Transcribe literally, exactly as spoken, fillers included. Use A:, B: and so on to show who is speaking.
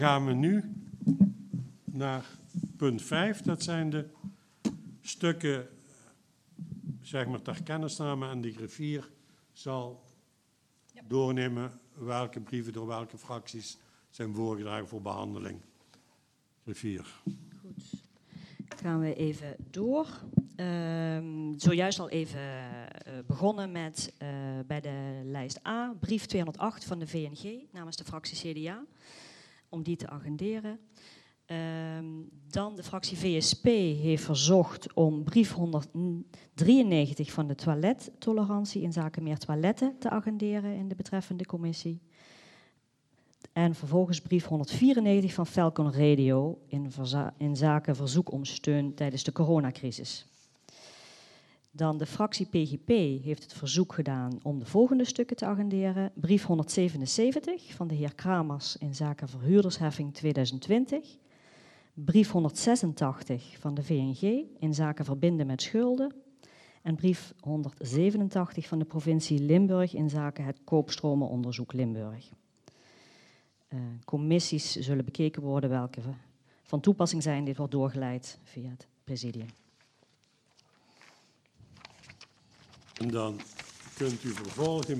A: Gaan we nu naar punt vijf. Dat zijn de stukken, zeg maar, ter kennisname. En de griffier zal ja. doornemen welke brieven door welke fracties zijn voorgedragen voor behandeling. Griffier.
B: Goed. Gaan we even door. Um, zojuist al even uh, begonnen met uh, bij de lijst A, brief tweehonderdacht van de V N G namens de fractie C D A, om die te agenderen. Um, dan de fractie V S P heeft verzocht om brief honderddrieënnegentig van de toilettolerantie in zaken meer toiletten te agenderen in de betreffende commissie. En vervolgens brief honderdvierennegentig van Falcon Radio in, in zaken verzoek om steun tijdens de coronacrisis. Dan de fractie P G P heeft het verzoek gedaan om de volgende stukken te agenderen. Brief honderdzevenenzeventig van de heer Kramers in zaken verhuurdersheffing tweeduizend twintig. Brief honderdzesentachtig van de V N G in zaken verbinden met schulden. En brief honderdzevenentachtig van de provincie Limburg in zaken het koopstromenonderzoek Limburg. Uh, commissies zullen bekeken worden welke van toepassing zijn. Dit wordt doorgeleid via het presidium.
A: En dan kunt u vervolgen